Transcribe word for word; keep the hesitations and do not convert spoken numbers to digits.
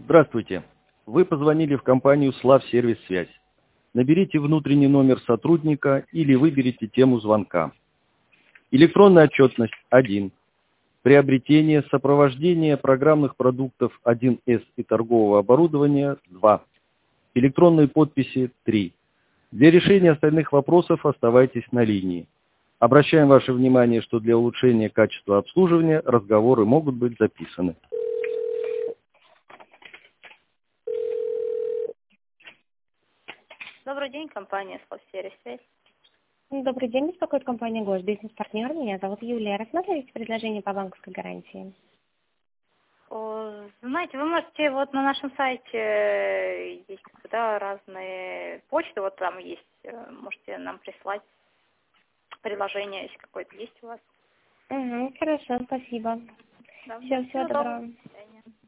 Здравствуйте. Вы позвонили в компанию «Славсервис Связь». Наберите внутренний номер сотрудника или выберите тему звонка. Электронная отчетность один. Приобретение, сопровождение программных продуктов один эс и торгового оборудования два. Электронные подписи три. Для решения остальных вопросов оставайтесь на линии. Обращаем ваше внимание, что для улучшения качества обслуживания разговоры могут быть записаны. Добрый день, компания «Славсервис Связь». Добрый день, беспокоит компания «Гош», бизнес-партнер. Меня зовут Юлия. Рассматриваете предложение по банковской гарантии? О, знаете, вы можете вот на нашем сайте есть да, разные почты, вот там есть, можете нам прислать предложение, если какое-то есть у вас. Угу, хорошо, спасибо. Да. Все, всего доброго. доброго.